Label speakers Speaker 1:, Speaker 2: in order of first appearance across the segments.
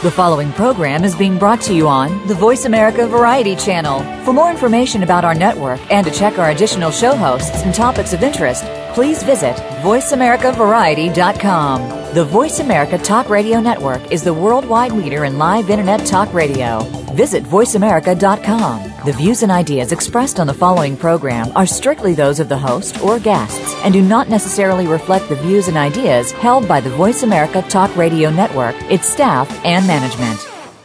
Speaker 1: The following program is being brought to you on the Voice America Variety Channel. For more information about our network and to check our additional show hosts and topics of interest, please visit voiceamericavariety.com. The Voice America Talk Radio Network is the worldwide leader in live Internet talk radio. Visit voiceamerica.com. The views and ideas expressed on the following program are strictly those of the host or guests and do not necessarily reflect the views and ideas held by the Voice America Talk Radio Network, its staff, and management.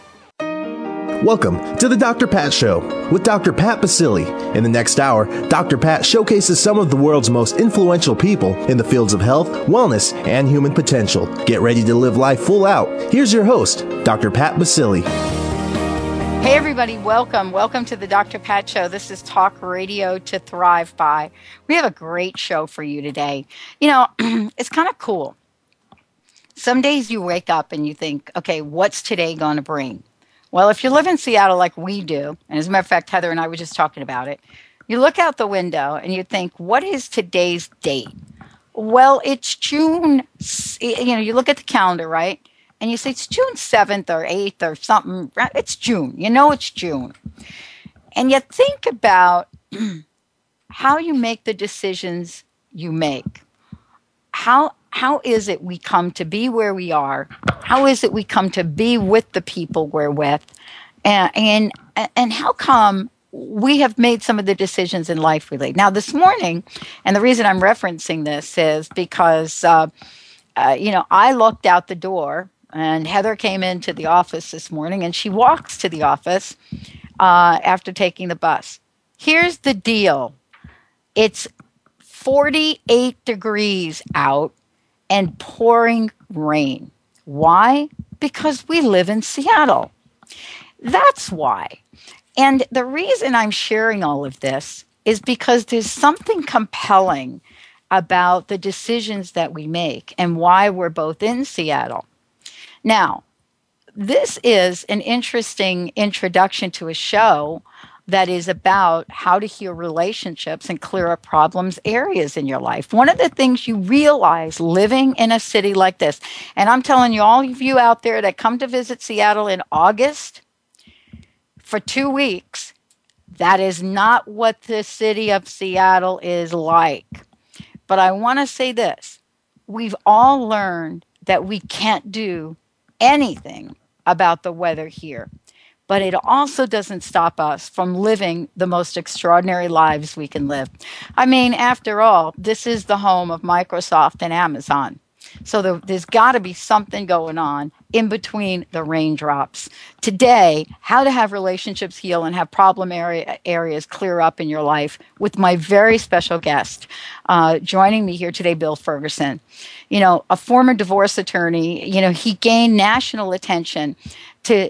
Speaker 2: Welcome to the Dr. Pat Show with Dr. Pat Baccili. In the next hour, Dr. Pat showcases some of the world's most influential people in the fields of health, wellness, and human potential. Get ready to live life full out. Here's your host, Dr. Pat Baccili.
Speaker 3: Hey everybody, welcome. Welcome to the Dr. Pat Show. This is Talk Radio to Thrive By. We have a great show for you today. You know, it's kind of cool. Some days you wake up and you think, okay, what's today going to bring? Well, if you live in Seattle like we do, and as a matter of fact, Heather and I were just talking about it, you look out the window and you think, what is today's date? Well, it's June, you look at the calendar, right? And you say it's June 7th or 8th or something. It's June. You know it's June. And you think about how you make the decisions you make. How is it we come to be where we are? How is it we come to be with the people we're with? And how come we have made some of the decisions in life we lead? Now, this morning, and the reason I'm referencing this is because, I looked out the door, and Heather came into the office this morning, and she walks to the office after taking the bus. Here's the deal. It's 48 degrees out and pouring rain. Why? Because we live in Seattle. That's why. And the reason I'm sharing all of this is because there's something compelling about the decisions that we make and why we're both in Seattle. Now, this is an interesting introduction to a show that is about how to heal relationships and clear up problems areas in your life. One of the things you realize living in a city like this, and I'm telling you, all of you out there that come to visit Seattle in August for 2 weeks, that is not what the city of Seattle is like. But I want to say this. We've all learned that we can't do anything about the weather here. But it also doesn't stop us from living the most extraordinary lives we can live. I mean, after all, this is the home of Microsoft and Amazon. So there's got to be something going on in between the raindrops. Today, how to have relationships heal and have problem areas clear up in your life with my very special guest. Joining me here today, Bill Ferguson. You know, a former divorce attorney, he gained national attention to,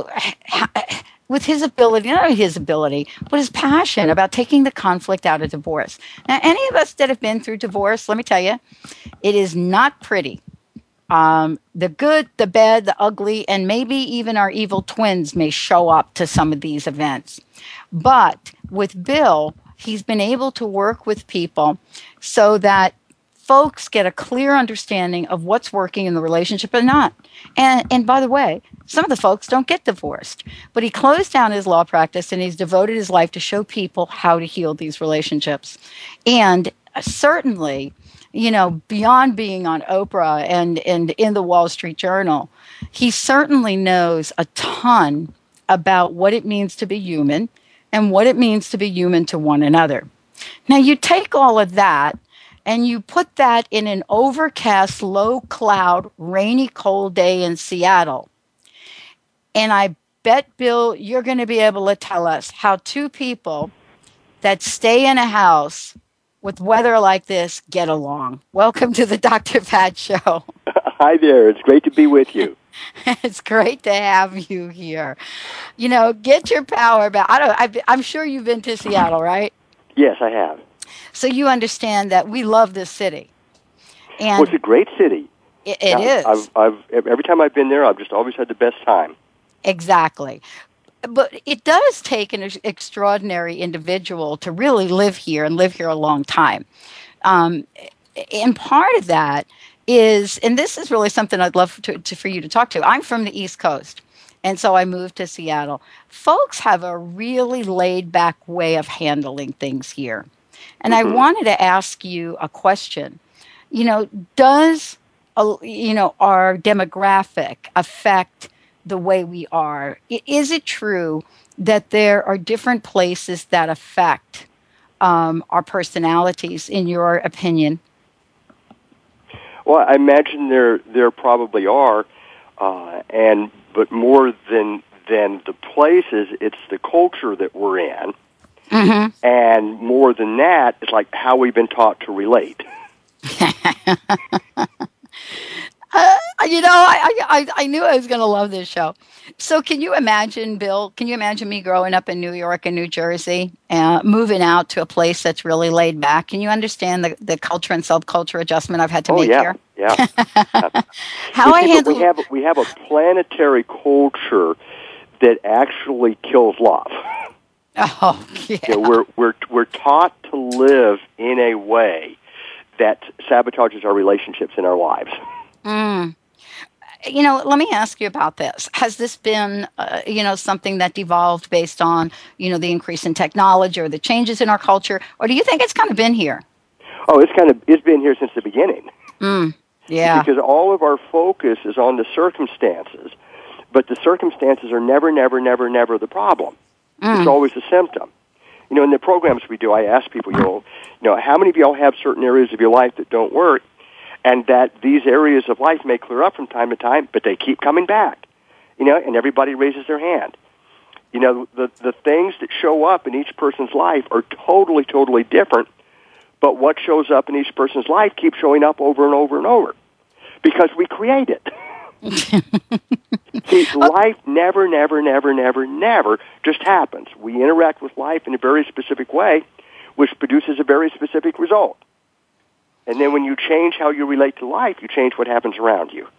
Speaker 3: with his ability, not only his ability, but his passion about taking the conflict out of divorce. Now, any of us that have been through divorce, let me tell you, it is not pretty. The good, the bad, the ugly, and maybe even our evil twins may show up to some of these events. But with Bill, he's been able to work with people so that folks get a clear understanding of what's working in the relationship and not. And by the way, some of the folks don't get divorced, but he closed down his law practice and he's devoted his life to show people how to heal these relationships. And certainly, beyond being on Oprah and in the Wall Street Journal, he certainly knows a ton about what it means to be human and what it means to be human to one another. Now, you take all of that and you put that in an overcast, low cloud, rainy, cold day in Seattle. And I bet, Bill, you're going to be able to tell us how two people that stay in a house with weather like this get along. Welcome to the Dr. Pat Show.
Speaker 4: Hi there. It's great to be with you.
Speaker 3: It's great to have you here. Get your power back. I'm sure you've been to Seattle, right?
Speaker 4: Yes, I have.
Speaker 3: So you understand that we love this city. And
Speaker 4: well, it's a great city.
Speaker 3: It is.
Speaker 4: Every time I've been there, I've just always had the best time.
Speaker 3: Exactly. But it does take an extraordinary individual to really live here and live here a long time. And part of that is, and this is really something I'd love for you to talk to. I'm from the East Coast, and so I moved to Seattle. Folks have a really laid back way of handling things here. And I wanted to ask you a question. Does our demographic affect the way we are? Is it true that there are different places that affect our personalities, in your opinion?
Speaker 4: Well, I imagine there probably are, but more than the places, it's the culture that we're in, and more than that, it's like how we've been taught to relate.
Speaker 3: I knew I was going to love this show. So can you imagine, Bill, me growing up in New York and New Jersey, moving out to a place that's really laid back? Can you understand the culture and subculture adjustment I've had to make here?
Speaker 4: Yeah.
Speaker 3: How I handle...
Speaker 4: We have a planetary culture that actually kills love.
Speaker 3: Oh, yeah.
Speaker 4: We're taught to live in a way that sabotages our relationships in our lives.
Speaker 3: Let me ask you about this. Has this been, something that devolved based on, the increase in technology or the changes in our culture? Or do you think it's kind of been here?
Speaker 4: Oh, it's been here since the beginning.
Speaker 3: Yeah.
Speaker 4: Because all of our focus is on the circumstances, but the circumstances are never the problem. It's always a symptom. In the programs we do, I ask people, how many of y'all have certain areas of your life that don't work? And that these areas of life may clear up from time to time, but they keep coming back, and everybody raises their hand. The things that show up in each person's life are totally different, but what shows up in each person's life keeps showing up over and over and over because we create it. See, life never just happens. We interact with life in a very specific way, which produces a very specific result. And then when you change how you relate to life, you change what happens around you.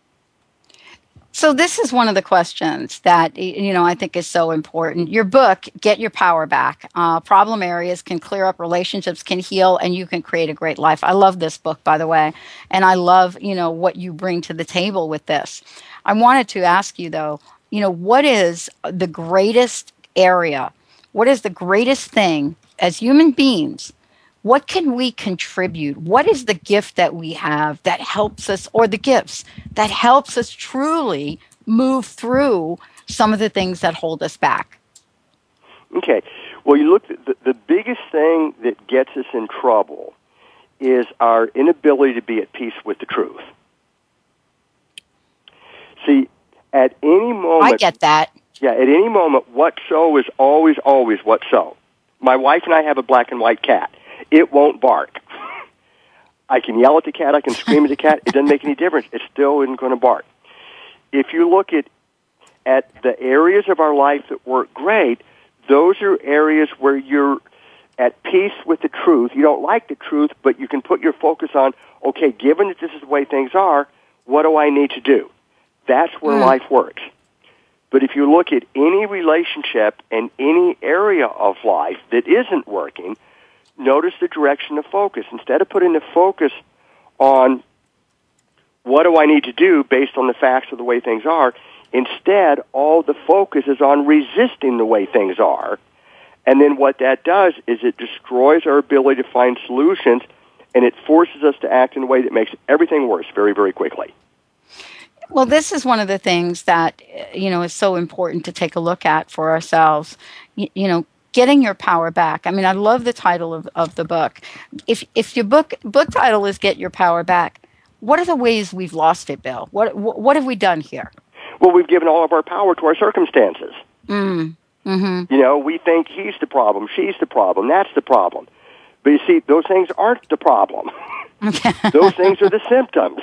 Speaker 3: So this is one of the questions that, I think is so important. Your book, Get Your Power Back. Problem areas can clear up, relationships can heal, and you can create a great life. I love this book, by the way. And I love, what you bring to the table with this. I wanted to ask you, though, what is the greatest area? What is the greatest thing as human beings? What can we contribute? What is the gift that we have that helps us, or the gifts that helps us truly move through some of the things that hold us back?
Speaker 4: Okay. Well, you look at the biggest thing that gets us in trouble is our inability to be at peace with the truth. See, at any moment...
Speaker 3: I get that.
Speaker 4: Yeah, at any moment, what so is always what so. My wife and I have a black and white cat. It won't bark. I can yell at the cat, I can scream at the cat. It doesn't make any difference. It still isn't going to bark. If you look at the areas of our life that work great, those are areas where you're at peace with the truth. You don't like the truth, but you can put your focus on, okay, given that this is the way things are, what do I need to do? That's where life works. But if you look at any relationship and any area of life that isn't working, notice the direction of focus. Instead of putting the focus on what do I need to do based on the facts of the way things are, instead all the focus is on resisting the way things are. And then what that does is it destroys our ability to find solutions, and it forces us to act in a way that makes everything worse very, very quickly.
Speaker 3: Well, this is one of the things that, is so important to take a look at for ourselves. Getting your power back. I mean, I love the title of the book. If your book title is Get Your Power Back, what are the ways we've lost it, Bill? What have we done here?
Speaker 4: Well, we've given all of our power to our circumstances.
Speaker 3: Mm-hmm.
Speaker 4: We think he's the problem, she's the problem, that's the problem. But you see, those things aren't the problem. Those things are the symptoms.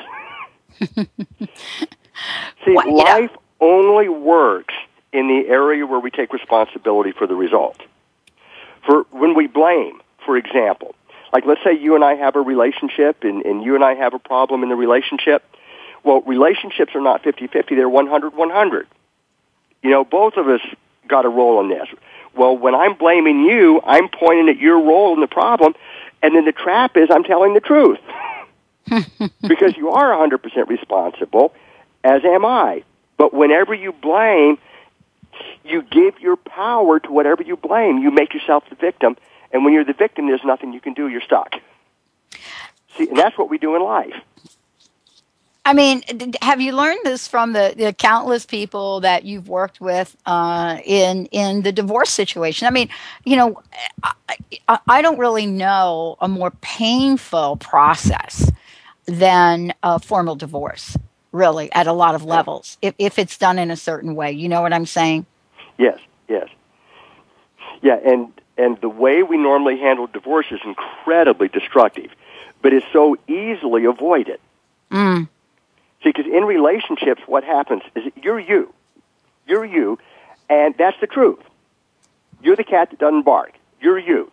Speaker 4: See, life only works in the area where we take responsibility for the result. For when we blame, for example, like let's say you and I have a relationship and you and I have a problem in the relationship. Well, relationships are not 50-50, they're 100-100. Both of us got a role in this. Well, when I'm blaming you, I'm pointing at your role in the problem, and then the trap is I'm telling the truth. Because you are 100% responsible, as am I. But whenever you blame, you give your power to whatever you blame. You make yourself the victim. And when you're the victim, there's nothing you can do. You're stuck. See, and that's what we do in life.
Speaker 3: I mean, have you learned this from the countless people that you've worked with in the divorce situation? I mean, I don't really know a more painful process than a formal divorce, really, at a lot of levels, if it's done in a certain way. You know what I'm saying?
Speaker 4: Yes, yes. Yeah, and the way we normally handle divorce is incredibly destructive, but it's so easily avoided.
Speaker 3: Mm.
Speaker 4: See, because in relationships, what happens is you're you. You're you, and that's the truth. You're the cat that doesn't bark. You're you.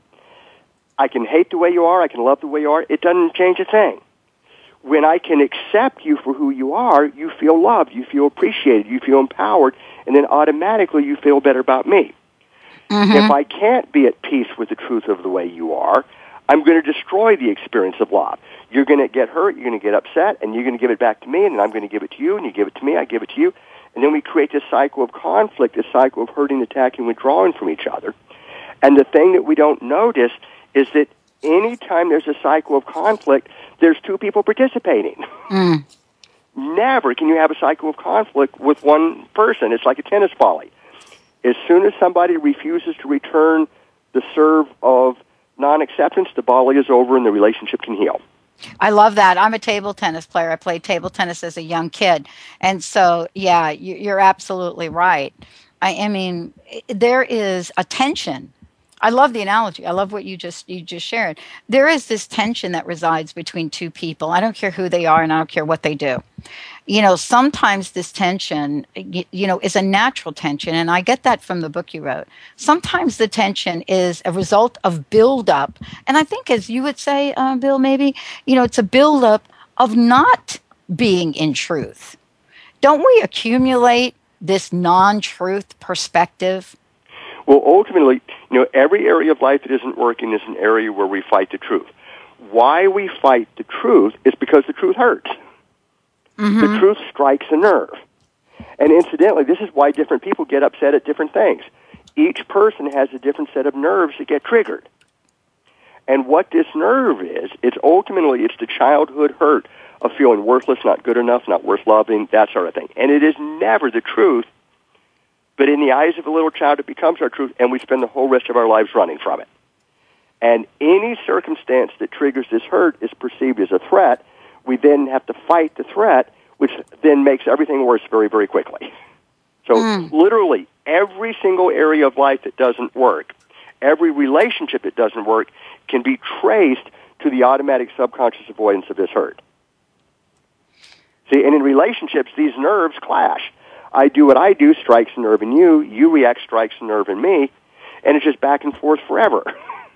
Speaker 4: I can hate the way you are. I can love the way you are. It doesn't change a thing. When I can accept you for who you are, you feel loved, you feel appreciated, you feel empowered, and then automatically you feel better about me.
Speaker 3: Mm-hmm.
Speaker 4: If I can't be at peace with the truth of the way you are, I'm going to destroy the experience of love. You're going to get hurt, you're going to get upset, and you're going to give it back to me, and then I'm going to give it to you, and you give it to me, I give it to you. And then we create this cycle of conflict, this cycle of hurting, attacking, withdrawing from each other. And the thing that we don't notice is that anytime there's a cycle of conflict, there's two people participating.
Speaker 3: Mm.
Speaker 4: Never can you have a cycle of conflict with one person. It's like a tennis volley. As soon as somebody refuses to return the serve of non-acceptance, the volley is over and the relationship can heal.
Speaker 3: I love that. I'm a table tennis player. I played table tennis as a young kid. And so, yeah, you're absolutely right. I mean, there is a tension. I love the analogy. I love what you just shared. There is this tension that resides between two people. I don't care who they are and I don't care what they do. Sometimes this tension, is a natural tension, and I get that from the book you wrote. Sometimes the tension is a result of buildup, and I think, as you would say, Bill, maybe, it's a buildup of not being in truth. Don't we accumulate this non-truth perspective?
Speaker 4: Well, ultimately, every area of life that isn't working is an area where we fight the truth. Why we fight the truth is because the truth hurts. Mm-hmm. The truth strikes a nerve. And incidentally, this is why different people get upset at different things. Each person has a different set of nerves that get triggered. And what this nerve is, it's the childhood hurt of feeling worthless, not good enough, not worth loving, that sort of thing. And it is never the truth, but in the eyes of a little child, it becomes our truth, and we spend the whole rest of our lives running from it. And any circumstance that triggers this hurt is perceived as a threat. We then have to fight the threat, which then makes everything worse very, very quickly. So literally, every single area of life that doesn't work, every relationship that doesn't work, can be traced to the automatic subconscious avoidance of this hurt. See, and in relationships, these nerves clash. I do what I do, strikes a nerve in you, you react, strikes a nerve in me, and it's just back and forth forever.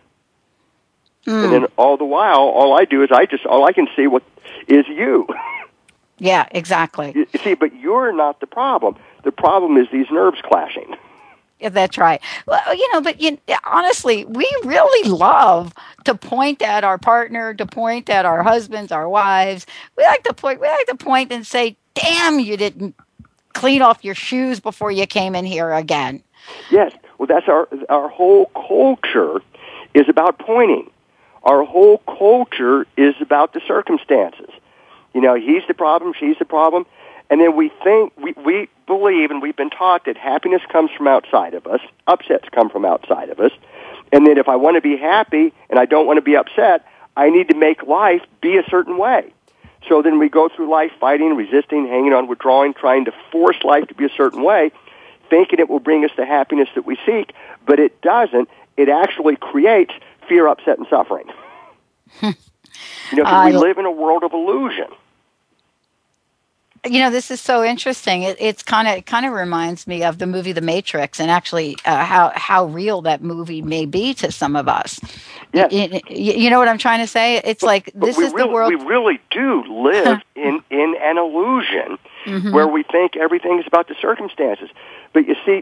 Speaker 4: And then all the while, all I do is all I can see what is you.
Speaker 3: Yeah, exactly.
Speaker 4: You see, but you're not the problem. The problem is these nerves clashing.
Speaker 3: Yeah, that's right. Well, honestly, we really love to point at our partner, to point at our husbands, our wives. We like to point and say, "Damn, you didn't clean off your shoes before you came in here again."
Speaker 4: Yes. Well, that's our whole culture is about pointing. Our whole culture is about the circumstances. He's the problem, she's the problem. And then we think, we believe, and we've been taught that happiness comes from outside of us, upsets come from outside of us, and that if I want to be happy and I don't want to be upset, I need to make life be a certain way. So then we go through life fighting, resisting, hanging on, withdrawing, trying to force life to be a certain way, thinking it will bring us the happiness that we seek, but it doesn't. It actually creates fear, upset, and suffering. Because we live in a world of illusion.
Speaker 3: This is so interesting. It kind of reminds me of the movie The Matrix, and actually how real that movie may be to some of us.
Speaker 4: Yes.
Speaker 3: You know what I'm trying to say? It's the world.
Speaker 4: We really do live in an illusion where we think everything is about the circumstances. But you see,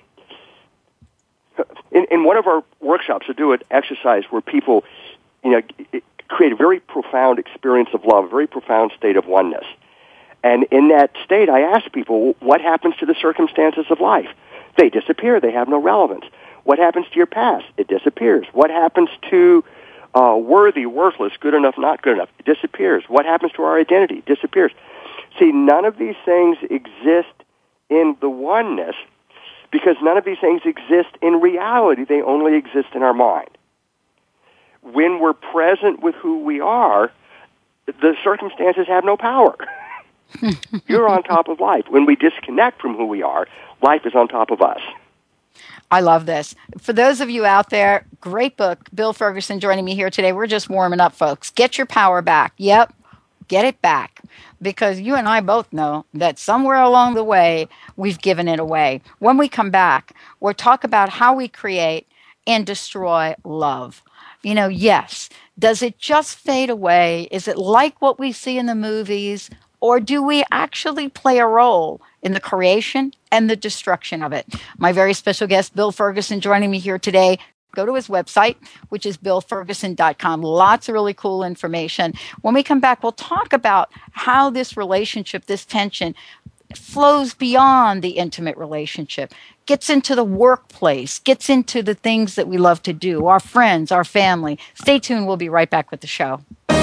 Speaker 4: in one of our workshops, we do an exercise where people, create a very profound experience of love, a very profound state of oneness. And in that state, I ask people, what happens to the circumstances of life? They disappear. They have no relevance. What happens to your past? It disappears. What happens to worthy, worthless, good enough, not good enough? It disappears. What happens to our identity? It disappears. See, none of these things exist in the oneness because none of these things exist in reality. They only exist in our mind. When we're present with who we are, the circumstances have no power. You're on top of life. When we disconnect from who we are, life is on top of us.
Speaker 3: I love this. For those of you out there, great book. Bill Ferguson joining me here today. We're just warming up, folks. Get your power back. Yep, get it back. Because you and I both know that somewhere along the way, we've given it away. When we come back, we'll talk about how we create and destroy love. You know, yes. Does it just fade away? Is it like what we see in the movies? Or do we actually play a role in the creation and the destruction of it? My very special guest, Bill Ferguson, joining me here today. Go to his website, which is billferguson.com. Lots of really cool information. When we come back, we'll talk about how this relationship, this tension, flows beyond the intimate relationship, gets into the workplace, gets into the things that we love to do, our friends, our family. Stay tuned. We'll be right back with the show.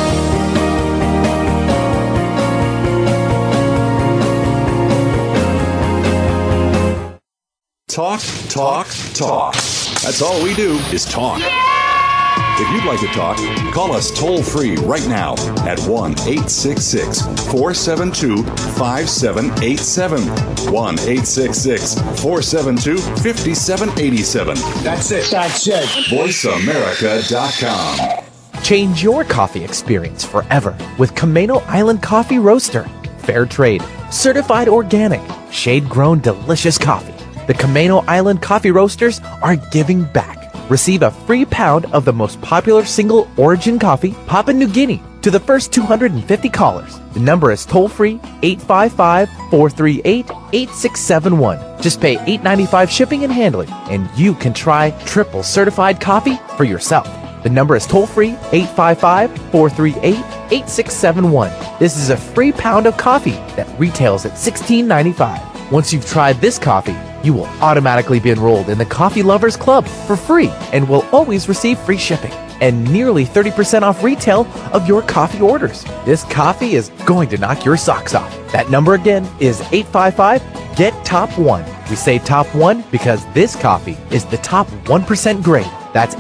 Speaker 5: Talk, talk, talk. That's all we do is talk. If you'd like to talk, call us toll-free right now at 1-866-472-5787. 1-866-472-5787.
Speaker 6: That's it. That's it.
Speaker 5: VoiceAmerica.com.
Speaker 7: Change your coffee experience forever with Camano Island Coffee Roaster. Fair trade, certified organic, shade-grown delicious coffee. The Camano Island Coffee Roasters are giving back. Receive a free pound of the most popular single origin coffee, Papua New Guinea, to the first 250 callers. The number is toll-free 855-438-8671. Just pay $8.95 shipping and handling, and you can try triple certified coffee for yourself. The number is toll-free 855-438-8671. This is a free pound of coffee that retails at $16.95. Once you've tried this coffee, you will automatically be enrolled in the Coffee Lovers Club for free and will always receive free shipping and nearly 30% off retail of your coffee orders. This coffee is going to knock your socks off. That number again is 855-GET-TOP1. We say top one because this coffee is the top 1% grade. That's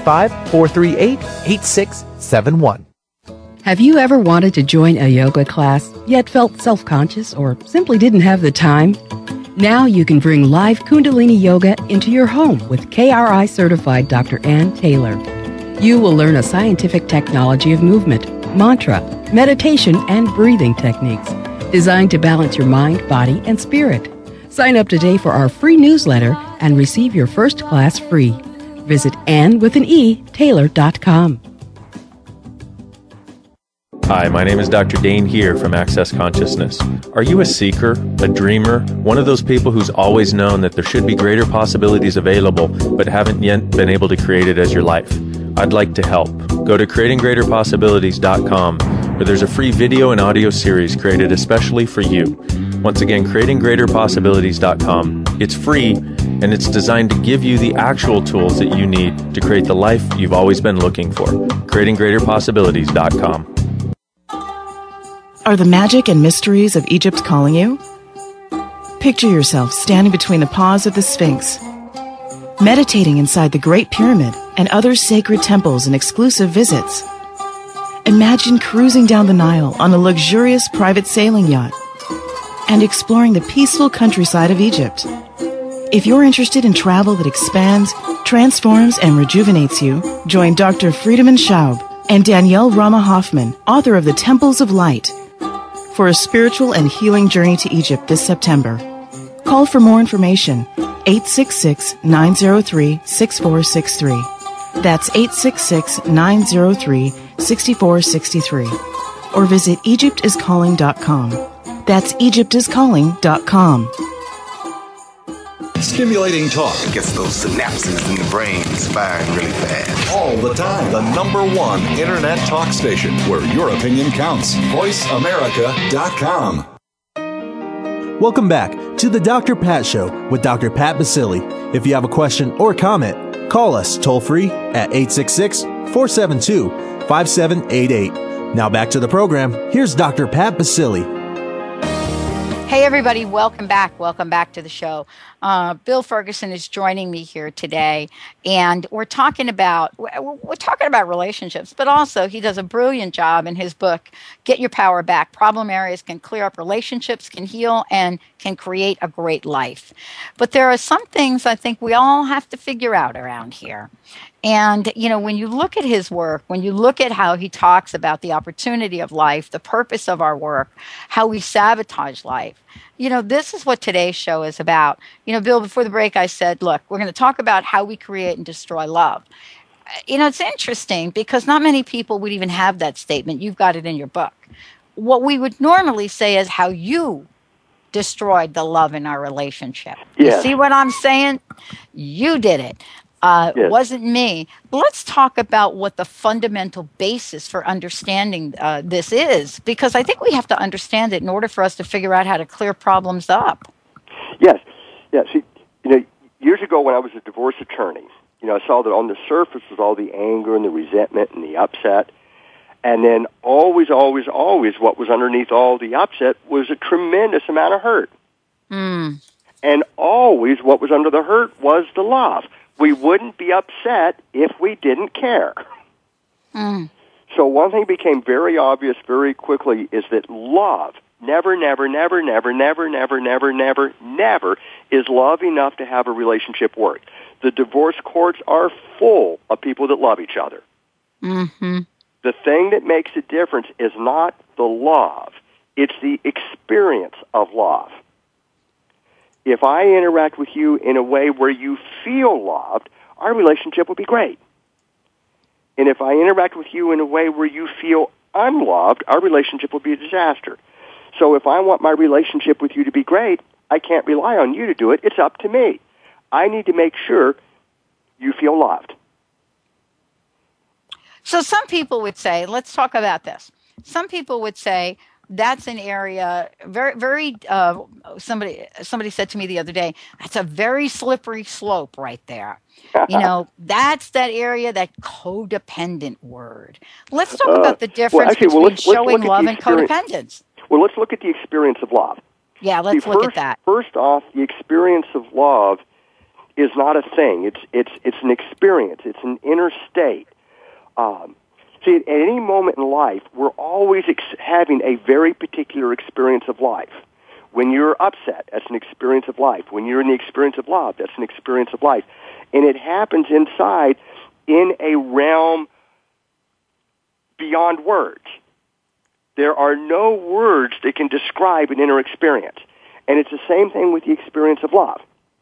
Speaker 7: 855-438-8671.
Speaker 8: Have you ever wanted to join a yoga class, yet felt self-conscious or simply didn't have the time? Now you can bring live Kundalini Yoga into your home with KRI-certified Dr. Ann Taylor. You will learn a scientific technology of movement, mantra, meditation, and breathing techniques designed to balance your mind, body, and spirit. Sign up today for our free newsletter and receive your first class free. Visit Taylor.com.
Speaker 9: Hi, my name is Dr. Dane here from Access Consciousness. Are you a seeker, a dreamer, one of those people who's always known that there should be greater possibilities available but haven't yet been able to create it as your life? I'd like to help. Go to creatinggreaterpossibilities.com where there's a free video and audio series created especially for you. Once again, creatinggreaterpossibilities.com. It's free and it's designed to give you the actual tools that you need to create the life you've always been looking for. creatinggreaterpossibilities.com.
Speaker 10: Are the magic and mysteries of Egypt calling you? Picture yourself standing between the paws of the Sphinx, meditating inside the Great Pyramid and other sacred temples and exclusive visits. Imagine cruising down the Nile on a luxurious private sailing yacht and exploring the peaceful countryside of Egypt. If you're interested in travel that expands, transforms, and rejuvenates you, join Dr. Friedemann Schaub and Danielle Rama Hoffman, author of The Temples of Light, for a spiritual and healing journey to Egypt this September. Call for more information, 866-903-6463. That's 866-903-6463. Or visit EgyptIsCalling.com. That's EgyptIsCalling.com.
Speaker 5: Stimulating talk.
Speaker 6: Gets those synapses in the brain firing really fast.
Speaker 5: All the time. The #1 Internet talk station where your opinion counts. VoiceAmerica.com.
Speaker 2: Welcome back to the Dr. Pat Show with Dr. Pat Baccili. If you have a question or comment, call us toll-free at 866-472-5788. Now back to the program. Here's Dr. Pat Baccili.
Speaker 3: Hey, everybody. Welcome back. Welcome back to the show. Bill Ferguson is joining me here today, and we're talking about relationships, but also he does a brilliant job in his book, Get Your Power Back. Problem areas can clear up relationships, can heal, and can create a great life. But there are some things I think we all have to figure out around here. And, when you look at his work, when you look at how he talks about the opportunity of life, the purpose of our work, how we sabotage life, this is what today's show is about. Bill, before the break, I said, look, we're going to talk about how we create and destroy love. It's interesting because not many people would even have that statement. You've got it in your book. What we would normally say is how you destroyed the love in our relationship.
Speaker 4: Yes.
Speaker 3: You see what I'm saying? You did it. It wasn't me. Let's talk about what the fundamental basis for understanding this is, because I think we have to understand it in order for us to figure out how to clear problems up.
Speaker 4: Yes. See, years ago when I was a divorce attorney, I saw that on the surface was all the anger and the resentment and the upset. And then always what was underneath all the upset was a tremendous amount of hurt.
Speaker 3: Mm.
Speaker 4: And always what was under the hurt was the love. We wouldn't be upset if we didn't care.
Speaker 3: Mm.
Speaker 4: So one thing became very obvious very quickly is that love, never is love enough to have a relationship work. The divorce courts are full of people that love each other.
Speaker 3: Mm-hmm.
Speaker 4: The thing that makes a difference is not the love. It's the experience of love. If I interact with you in a way where you feel loved, our relationship will be great. And if I interact with you in a way where you feel unloved, our relationship will be a disaster. So if I want my relationship with you to be great, I can't rely on you to do it. It's up to me. I need to make sure you feel loved.
Speaker 3: So some people would say, let's talk about this. Some people would say, that's an area very. Somebody said to me the other day, that's a very slippery slope right there. That's that area, that codependent word. Let's talk about the difference between showing love and codependence.
Speaker 4: Well, let's look at the experience of love.
Speaker 3: Yeah, let's look at that.
Speaker 4: First off, the experience of love is not a thing. It's an experience. It's an inner state. See, at any moment in life, we're always having a very particular experience of life. When you're upset, that's an experience of life. When you're in the experience of love, that's an experience of life. And it happens inside in a realm beyond words. There are no words that can describe an inner experience. And it's the same thing with the experience of love.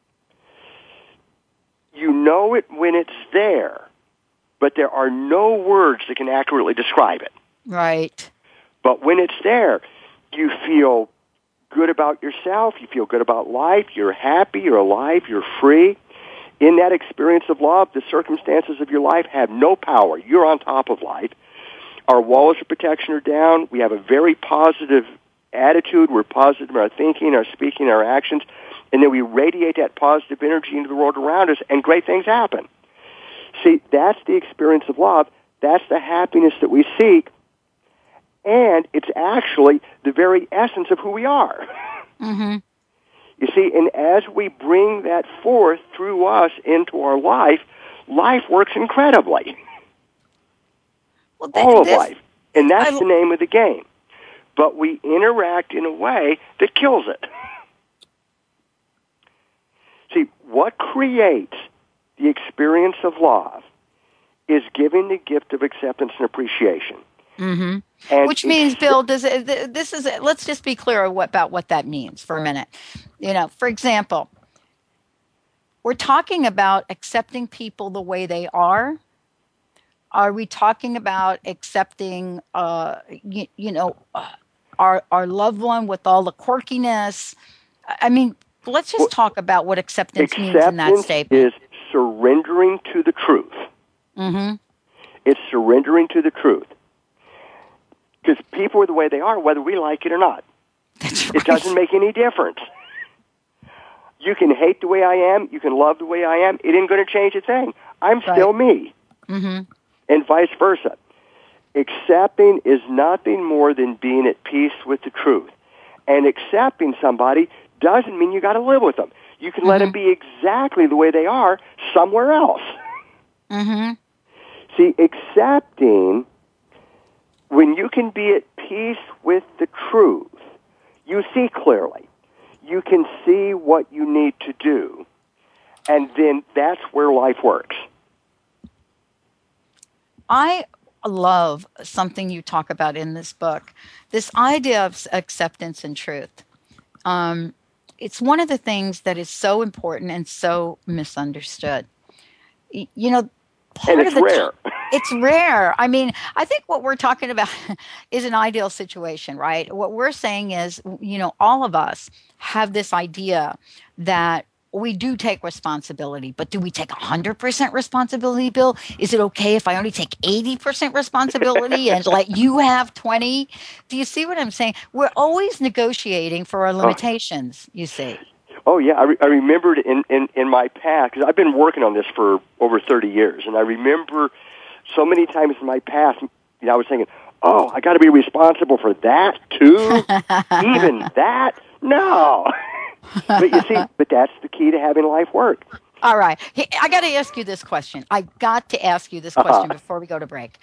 Speaker 4: You know it when it's there, but there are no words that can accurately describe it.
Speaker 3: Right.
Speaker 4: But when it's there, you feel good about yourself, you feel good about life, you're happy, you're alive, you're free. In that experience of love, the circumstances of your life have no power. You're on top of life. Our walls of protection are down. We have a very positive attitude. We're positive in our thinking, our speaking, our actions. And then we radiate that positive energy into the world around us, and great things happen. See, that's the experience of love. That's the happiness that we seek. And it's actually the very essence of who we are.
Speaker 3: Mm-hmm.
Speaker 4: You see, and as we bring that forth through us into our life, life works incredibly.
Speaker 3: Well,
Speaker 4: all of life. And that's the name of the game. But we interact in a way that kills it. See, what creates the experience of love is giving the gift of acceptance and appreciation.
Speaker 3: Mm-hmm. And which means, Bill, let's just be clear about what that means for a minute. For example, we're talking about accepting people the way they are. Are we talking about accepting, our loved one with all the quirkiness? I mean, let's just talk about what acceptance means in that statement.
Speaker 4: Acceptance is surrendering to the truth.
Speaker 3: Mm-hmm.
Speaker 4: It's surrendering to the truth. Because people are the way they are, whether we like it or not.
Speaker 3: That's right.
Speaker 4: It doesn't make any difference. You can hate the way I am. You can love the way I am. It ain't going to change a thing. I'm still me.
Speaker 3: Mm-hmm.
Speaker 4: And vice versa. Accepting is nothing more than being at peace with the truth. And accepting somebody doesn't mean you got to live with them. You can let them be exactly the way they are somewhere else.
Speaker 3: Mm-hmm.
Speaker 4: See, accepting, when you can be at peace with the truth, you see clearly. You can see what you need to do. And then that's where life works.
Speaker 3: I love something you talk about in this book, this idea of acceptance and truth. It's one of the things that is so important and so misunderstood. You know,
Speaker 4: and it's rare.
Speaker 3: It's rare. I mean, I think what we're talking about is an ideal situation, right? What we're saying is, you know, all of us have this idea that we do take responsibility, but do we take 100% responsibility, Bill? Is it okay if I only take 80% responsibility and let you have 20? Do you see what I'm saying? We're always negotiating for our limitations, you see.
Speaker 4: Oh, yeah. I remembered in my past, because I've been working on this for over 30 years, and I remember so many times in my past, you know, I was thinking, oh, I got to be responsible for that, too? Even that? No. But you see, but that's the key to having life work.
Speaker 3: All right. Hey, I got to ask you this question. Before we go to break.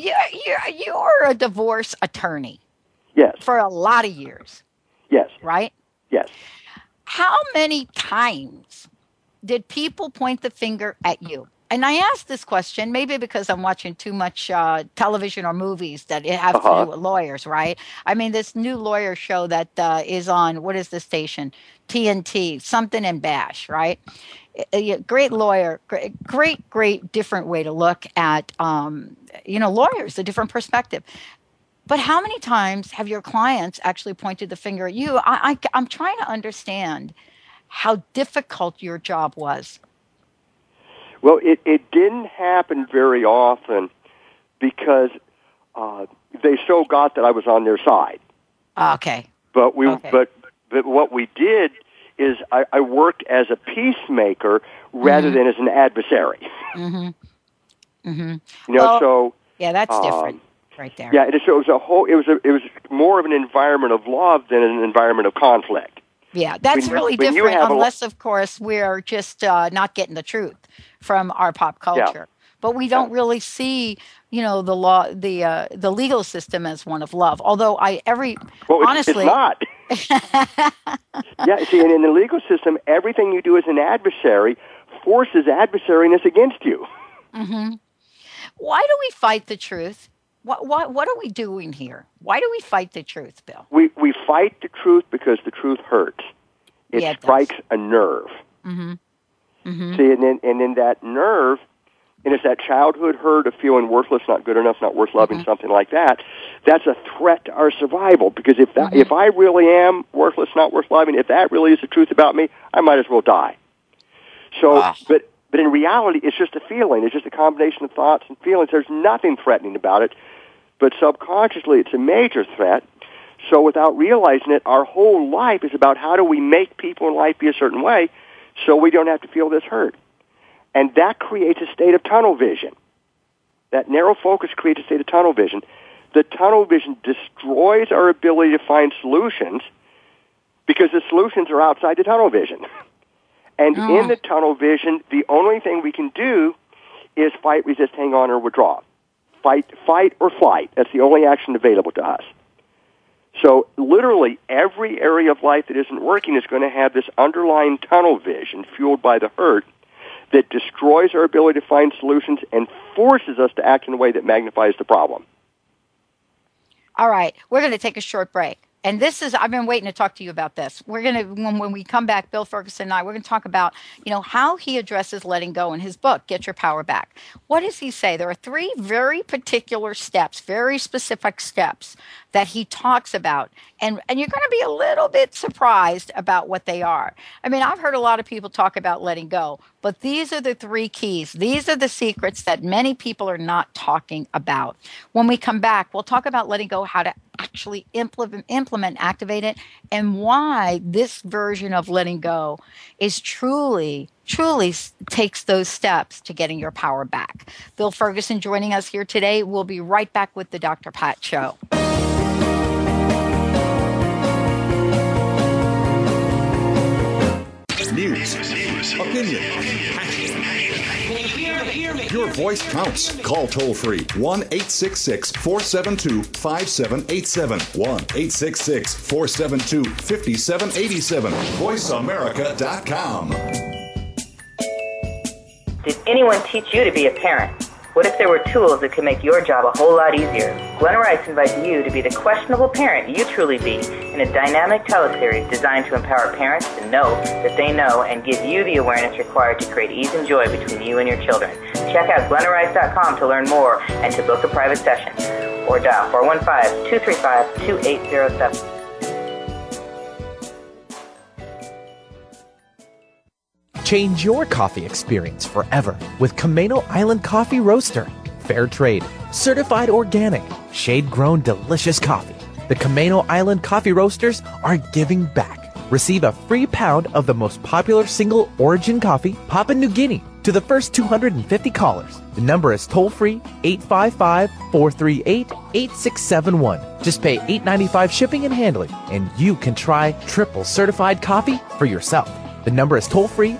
Speaker 3: You're a divorce attorney.
Speaker 4: Yes.
Speaker 3: For a lot of years.
Speaker 4: Yes.
Speaker 3: Right?
Speaker 4: Yes.
Speaker 3: How many times did people point the finger at you? And I ask this question maybe because I'm watching too much television or movies that have to do with lawyers, right? I mean, this new lawyer show that is on, what is the station? TNT, something and Bash, right? Great lawyer, great different way to look at, lawyers, a different perspective. But how many times have your clients actually pointed the finger at you? I'm trying to understand how difficult your job was.
Speaker 4: Well, it didn't happen very often because they so got that I was on their side.
Speaker 3: Okay.
Speaker 4: But what we did is I worked as a peacemaker rather than as an adversary.
Speaker 3: Mm-hmm. Mm-hmm.
Speaker 4: You know, so
Speaker 3: yeah, that's different, right there.
Speaker 4: Yeah, it was more of an environment of love than an environment of conflict.
Speaker 3: Yeah, that's really different, unless, of course, we're just not getting the truth from our pop culture. Yeah. But we don't really see, you know, the law, the legal system as one of love. Although honestly,
Speaker 4: it's not. Yeah, see, and in the legal system, everything you do as an adversary forces adversariness against you.
Speaker 3: Mm-hmm. Why do we fight the truth? What are we doing here? Why do we fight the truth, Bill?
Speaker 4: We fight the truth because the truth hurts. It strikes a nerve.
Speaker 3: Mm-hmm. Mm-hmm.
Speaker 4: See, and then that nerve, and it's that childhood hurt of feeling worthless, not good enough, not worth loving, something like that. That's a threat to our survival, because if I really am worthless, not worth loving, if that really is the truth about me, I might as well die. So, but in reality, it's just a feeling. It's just a combination of thoughts and feelings. There's nothing threatening about it. But subconsciously, it's a major threat. So without realizing it, our whole life is about how do we make people in life be a certain way so we don't have to feel this hurt. And that creates a state of tunnel vision. That narrow focus creates a state of tunnel vision. The tunnel vision destroys our ability to find solutions because the solutions are outside the tunnel vision. And in the tunnel vision, the only thing we can do is fight, resist, hang on, or withdraw. Fight or flight. That's the only action available to us. So literally every area of life that isn't working is going to have this underlying tunnel vision fueled by the hurt that destroys our ability to find solutions and forces us to act in a way that magnifies the problem.
Speaker 3: All right. We're going to take a short break. and this is, I've been waiting to talk to you about this. We're going to, when we come back, Bill Ferguson and I, we're going to talk about, how he addresses letting go in his book, Get Your Power Back. What does he say? There are 3 very particular steps, very specific steps that he talks about. And you're going to be a little bit surprised about what they are. I mean, I've heard a lot of people talk about letting go, but these are the 3 keys. These are the secrets that many people are not talking about. When we come back, we'll talk about letting go, how to actually implement, activate it, and why this version of letting go is truly takes those steps to getting your power back. Bill Ferguson joining us here today. We'll be right back with the Dr. Pat Show.
Speaker 5: News, opinion, your voice counts. Call toll free 1-866-472-5787. 1-866-472-5787. VoiceAmerica.com.
Speaker 11: Did anyone teach you to be a parent? What if there were tools that could make your job a whole lot easier? Glenna Rice invites you to be the questionable parent you truly be in a dynamic teleseries designed to empower parents to know that they know and give you the awareness required to create ease and joy between you and your children. Check out GlennaRice.com to learn more and to book a private session. Or dial 415-235-2807.
Speaker 7: Change your coffee experience forever with Camano Island Coffee Roaster. Fair trade, certified organic, shade-grown delicious coffee. The Camano Island Coffee Roasters are giving back. Receive a free pound of the most popular single origin coffee, Papua New Guinea, to the first 250 callers. The number is toll-free 855-438-8671. Just pay $8.95 shipping and handling, and you can try triple certified coffee for yourself. The number is toll-free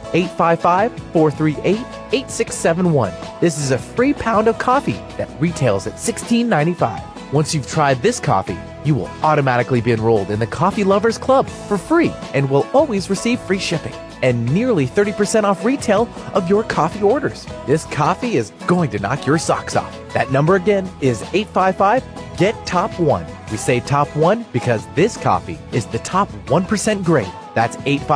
Speaker 7: 855-438-8671. This is a free pound of coffee that retails at $16.95. Once you've tried this coffee, you will automatically be enrolled in the Coffee Lovers Club for free and will always receive free shipping and nearly 30% off retail of your coffee orders. This coffee is going to knock your socks off. That number again is 855-GET-TOP1. We say top 1 because this coffee is the top 1% grade. That's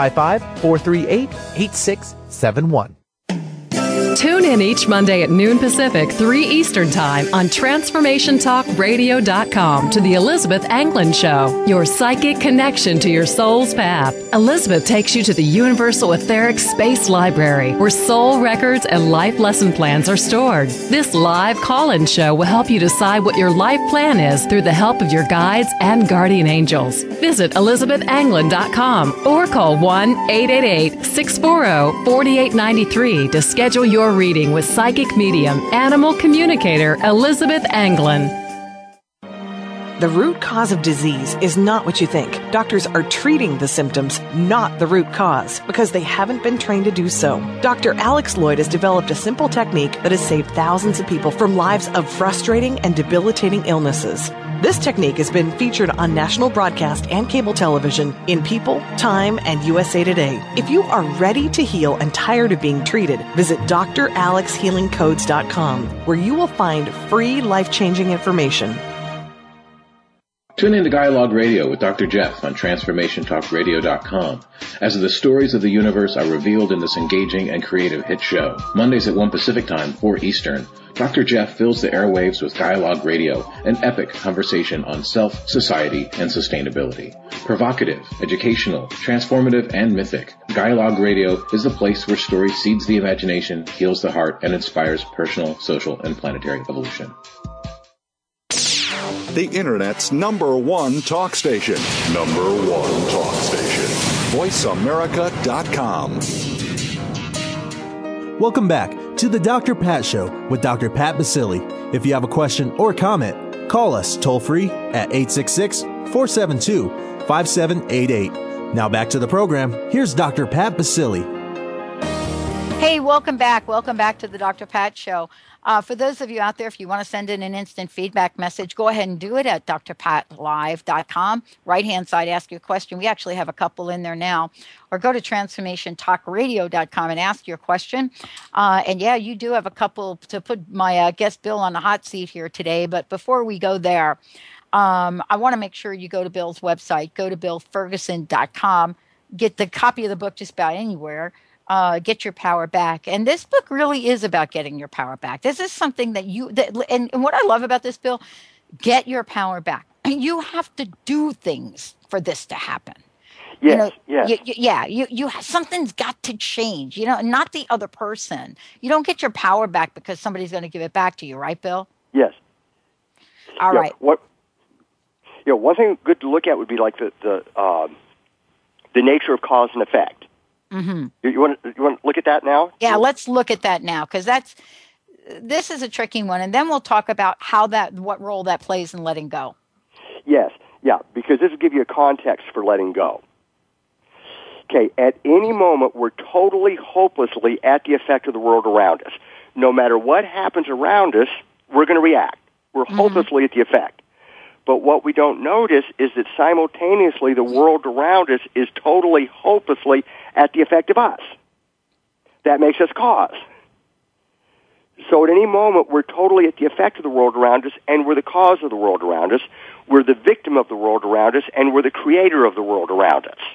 Speaker 7: 855-438-8671.
Speaker 12: Tune in each Monday at noon Pacific, 3 Eastern Time on TransformationTalkRadio.com to the Elizabeth Anglin Show, your psychic connection to your soul's path. Elizabeth takes you to the Universal Etheric Space Library, where soul records and life lesson plans are stored. This live call-in show will help you decide what your life plan is through the help of your guides and guardian angels. Visit ElizabethAnglin.com or call 1-888-640-4893 to schedule your reading with psychic medium, animal communicator Elizabeth Anglin.
Speaker 13: The root cause of disease is not what you think. Doctors are treating the symptoms, not the root cause, because they haven't been trained to do so. Dr. Alex Lloyd has developed a simple technique that has saved thousands of people from lives of frustrating and debilitating illnesses. This technique has been featured on national broadcast and cable television in People, Time, and USA Today. If you are ready to heal and tired of being treated, visit dralexhealingcodes.com, where you will find free life-changing information.
Speaker 14: Tune in to Dialogue Radio with Dr. Jeff on TransformationTalkRadio.com as the stories of the universe are revealed in this engaging and creative hit show. Mondays at 1 Pacific Time, 4 Eastern, Dr. Jeff fills the airwaves with Dialogue Radio, an epic conversation on self, society, and sustainability. Provocative, educational, transformative, and mythic, Dialogue Radio is the place where story seeds the imagination, heals the heart, and inspires personal, social, and planetary evolution.
Speaker 5: The Internet's #1 talk station. #1 talk station. VoiceAmerica.com.
Speaker 2: Welcome back to the Dr. Pat Show with Dr. Pat Baccili. If you have a question or comment, call us toll-free at 866-472-5788. Now back to the program. Here's Dr. Pat Baccili.
Speaker 3: Hey, welcome back. Welcome back to the Dr. Pat Show. For those of you out there, if you want to send in an instant feedback message, go ahead and do it at drpatlive.com. Right-hand side, ask your question. We actually have a couple in there now. Or go to transformationtalkradio.com and ask your question. And yeah, you do have a couple to put my guest Bill on the hot seat here today. But before we go there, I want to make sure you go to Bill's website, go to billferguson.com, get the copy of the book just about anywhere, get your power back. And this book really is about getting your power back. This is something that and what I love about this, Bill, get your power back. You have to do things for this to happen.
Speaker 4: Yes,
Speaker 3: Something's got to change, not the other person. You don't get your power back because somebody's going to give it back to you, right, Bill?
Speaker 4: Yes.
Speaker 3: All right.
Speaker 4: One thing good to look at would be like the nature of cause and effect.
Speaker 3: Mm-hmm.
Speaker 4: You want to look at that now?
Speaker 3: Yeah, let's look at that now, because this is a tricky one, and then we'll talk about what role that plays in letting go.
Speaker 4: Yes, because this will give you a context for letting go. Okay, at any moment, we're totally hopelessly at the effect of the world around us. No matter what happens around us, we're going to react. We're hopelessly at the effect. But what we don't notice is that simultaneously the world around us is totally hopelessly at the effect of us. That makes us cause. So at any moment, we're totally at the effect of the world around us, and we're the cause of the world around us. We're the victim of the world around us, and we're the creator of the world around us.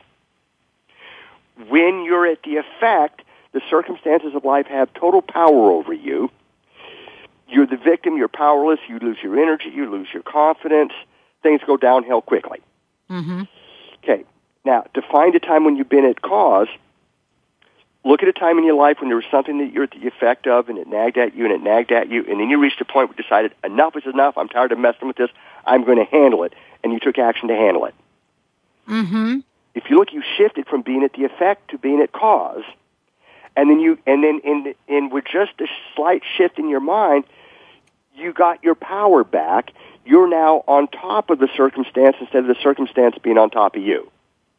Speaker 4: When you're at the effect, the circumstances of life have total power over you. You're the victim, you're powerless, you lose your energy, you lose your confidence. Things go downhill quickly.
Speaker 3: Mm-hmm.
Speaker 4: Okay, now, to find a time when you've been at cause, look at a time in your life when there was something that you're at the effect of, and it nagged at you, and then you reached a point where you decided, enough is enough, I'm tired of messing with this, I'm going to handle it, and you took action to handle it.
Speaker 3: Mm-hmm.
Speaker 4: If you look, you shifted from being at the effect to being at cause, and then with just a slight shift in your mind, you got your power back. You're now on top of the circumstance instead of the circumstance being on top of you.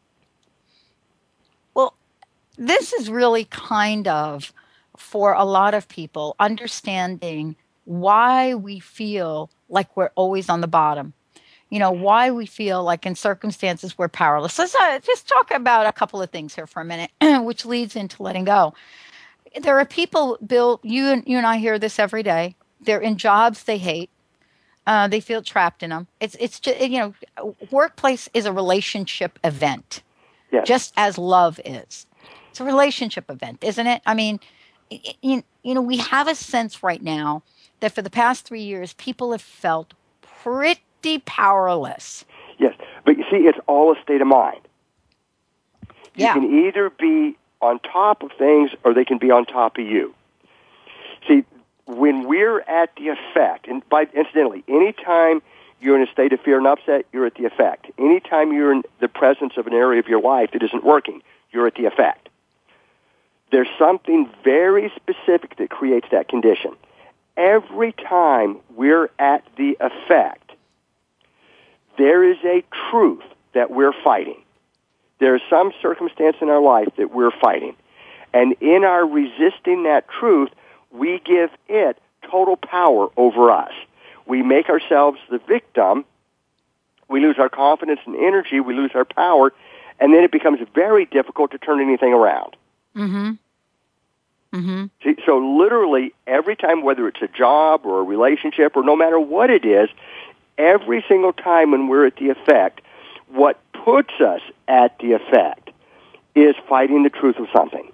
Speaker 3: Well, this is really kind of, for a lot of people, understanding why we feel like we're always on the bottom. Why we feel like in circumstances we're powerless. Let's just talk about a couple of things here for a minute, which leads into letting go. There are people, Bill, you and I hear this every day. They're in jobs they hate. They feel trapped in them. It's just, workplace is a relationship event, just as love is. It's a relationship event, isn't it? I mean, we have a sense right now that for the past 3 years, people have felt pretty powerless.
Speaker 4: Yes, but you see, it's all a state of mind. You can either be on top of things or they can be on top of you. See, when we're at the effect, and incidentally, anytime you're in a state of fear and upset, you're at the effect. Anytime you're in the presence of an area of your life that isn't working, you're at the effect. There's something very specific that creates that condition. Every time we're at the effect, there is a truth that we're fighting. There is some circumstance in our life that we're fighting. And in our resisting that truth, we give it total power over us. We make ourselves the victim. We lose our confidence and energy. We lose our power. And then it becomes very difficult to turn anything around.
Speaker 3: Mm-hmm. Mm-hmm.
Speaker 4: See, so literally every time, whether it's a job or a relationship or no matter what it is, every single time when we're at the effect, what puts us at the effect is fighting the truth of something.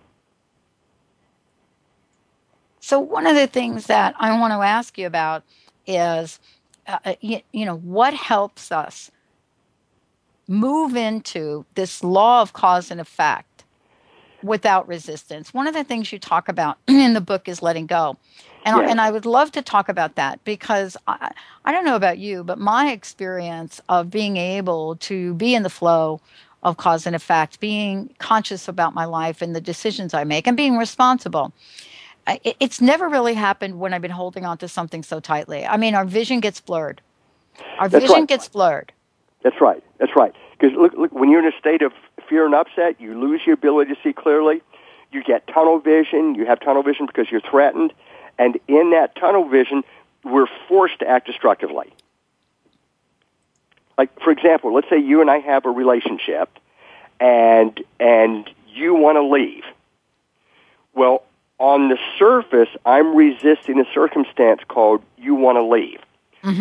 Speaker 3: So one of the things that I want to ask you about is, what helps us move into this law of cause and effect without resistance? One of the things you talk about in the book is letting go. And I would love to talk about that because I don't know about you, but my experience of being able to be in the flow of cause and effect, being conscious about my life and the decisions I make and being responsible, it's never really happened when I've been holding on to something so tightly. I mean, our vision gets blurred. Gets blurred.
Speaker 4: That's right. Because look, when you're in a state of fear and upset, you lose your ability to see clearly. You get tunnel vision. You have tunnel vision because you're threatened. And in that tunnel vision, we're forced to act destructively. Like, for example, let's say you and I have a relationship, and you want to leave. Well, on the surface, I'm resisting a circumstance called you want to leave.
Speaker 3: Mm-hmm.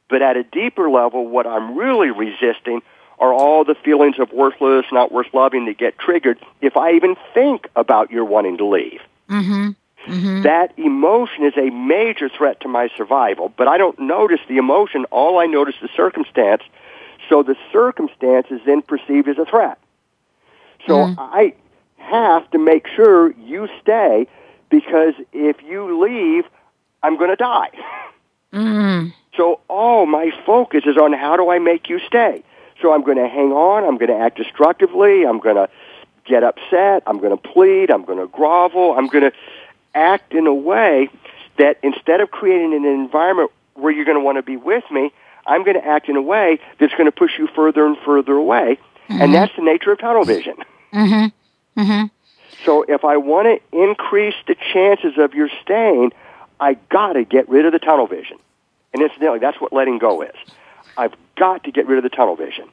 Speaker 4: But at a deeper level, what I'm really resisting are all the feelings of worthless, not worth loving that get triggered if I even think about your wanting to leave.
Speaker 3: Mm-hmm. Mm-hmm.
Speaker 4: That emotion is a major threat to my survival, but I don't notice the emotion. All I notice is the circumstance. So the circumstance is then perceived as a threat. So I have to make sure you stay, because if you leave, I'm going to die.
Speaker 3: Mm.
Speaker 4: So all my focus is on how do I make you stay. So I'm going to hang on, I'm going to act destructively, I'm going to get upset, I'm going to plead, I'm going to grovel, I'm going to act in a way that instead of creating an environment where you're going to want to be with me, I'm going to act in a way that's going to push you further and further away. Mm-hmm. And that's the nature of tunnel vision.
Speaker 3: Mm-hmm. Mm-hmm.
Speaker 4: So if I want to increase the chances of your staying, I got to get rid of the tunnel vision. And incidentally, that's what letting go is. I've got to get rid of the tunnel vision.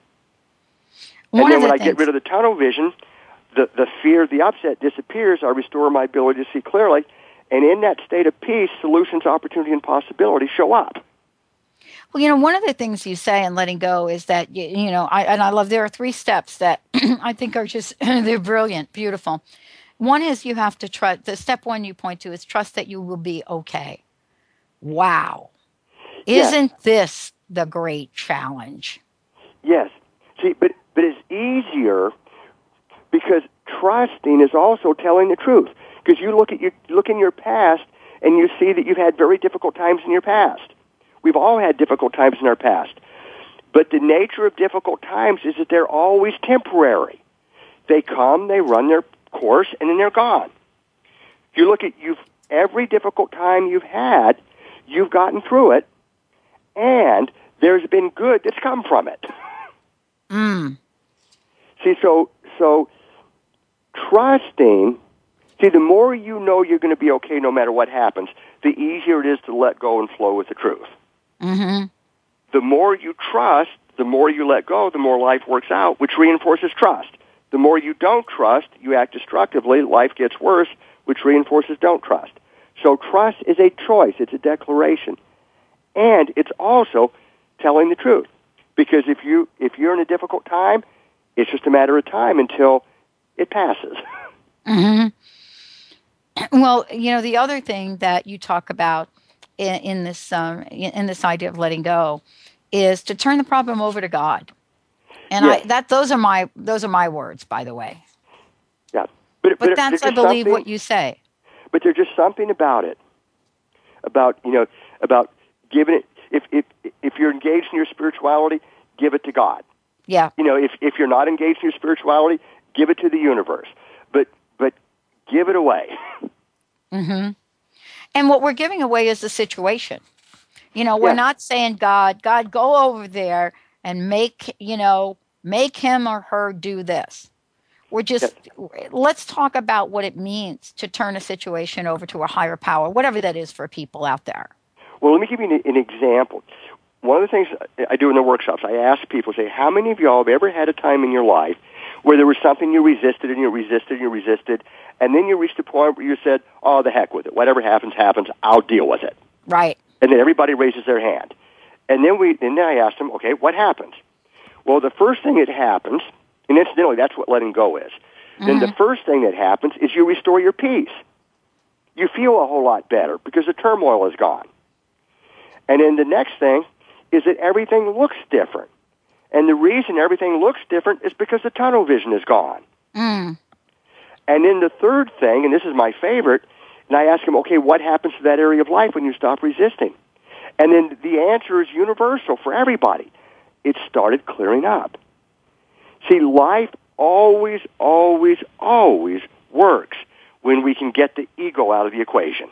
Speaker 4: And then when I get rid of the tunnel vision, the fear, the upset disappears. I restore my ability to see clearly. And in that state of peace, solutions, opportunity, and possibility show up.
Speaker 3: Well, one of the things you say in letting go is that, I love, there are 3 steps that I think are just, they're brilliant, beautiful. One is you have to trust, the step 1 you point to is trust that you will be okay. Wow. Isn't this the great challenge?
Speaker 4: Yes. See, but it's easier because trusting is also telling the truth. Because you look in your past and you see that you've had very difficult times in your past. We've all had difficult times in our past. But the nature of difficult times is that they're always temporary. They come, they run their course, and then they're gone. If you look at every difficult time you've had, you've gotten through it, and there's been good that's come from it.
Speaker 3: Mm.
Speaker 4: See, so trusting, the more you know you're going to be okay no matter what happens, the easier it is to let go and flow with the truth.
Speaker 3: Mm-hmm.
Speaker 4: The more you trust, the more you let go, the more life works out, which reinforces trust. The more you don't trust, you act destructively, life gets worse, which reinforces don't trust. So trust is a choice. It's a declaration. And it's also telling the truth. Because if you're in a difficult time, it's just a matter of time until it passes.
Speaker 3: Mm-hmm. Well, the other thing that you talk about in this idea of letting go is to turn the problem over to God. And
Speaker 4: yes.
Speaker 3: those are my words, by the way.
Speaker 4: Yeah.
Speaker 3: But that's, I believe, what you say.
Speaker 4: But there's just something about it. About giving it, if you're engaged in your spirituality, give it to God.
Speaker 3: Yeah.
Speaker 4: If you're not engaged in your spirituality, give it to the universe. But give it away.
Speaker 3: Mm-hmm. And what we're giving away is the situation. We're not saying, God, go over there and make him or her do this. We're just, let's talk about what it means to turn a situation over to a higher power, whatever that is for people out there.
Speaker 4: Well, let me give you an example. One of the things I do in the workshops, I ask people, say, how many of y'all have ever had a time in your life where there was something you resisted and you resisted and you resisted, and then you reached a point where you said, oh, the heck with it. Whatever happens, happens. I'll deal with it.
Speaker 3: Right.
Speaker 4: And then everybody raises their hand. And then I asked them, okay, what happens? Well, the first thing that happens, and incidentally, that's what letting go is. Mm-hmm. Then the first thing that happens is you restore your peace. You feel a whole lot better because the turmoil is gone. And then the next thing is that everything looks different. And the reason everything looks different is because the tunnel vision is gone.
Speaker 3: Mm.
Speaker 4: And then the third thing, and this is my favorite, and I ask them, okay, what happens to that area of life when you stop resisting? And then the answer is universal for everybody. It started clearing up. See, life always, always, always works when we can get the ego out of the equation.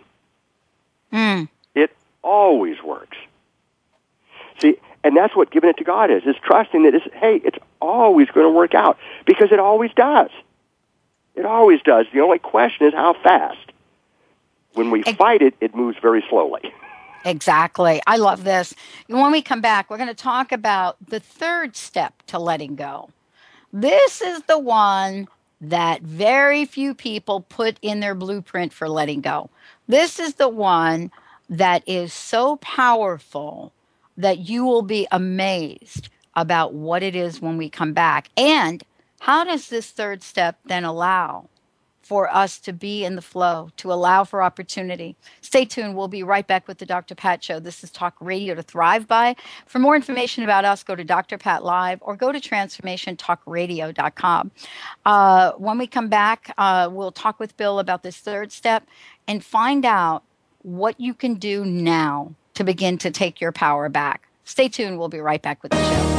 Speaker 3: Mm.
Speaker 4: It always works. See, and that's what giving it to God is trusting that, it's always going to work out, because it always does. It always does. The only question is how fast. When we fight it, it moves very slowly.
Speaker 3: Exactly. I love this. When we come back, we're going to talk about the third step to letting go. This is the one that very few people put in their blueprint for letting go. This is the one that is so powerful that you will be amazed about what it is when we come back. And how does this third step then allow for us to be in the flow, to allow for opportunity? Stay tuned. We'll be right back with the Dr. Pat Show. This is Talk Radio to Thrive By. For more information about us, go to Dr. Pat Live or go to transformationtalkradio.com. When we come back, we'll talk with Bill about this third step and find out what you can do now to begin to take your power back. Stay tuned. We'll be right back with the show.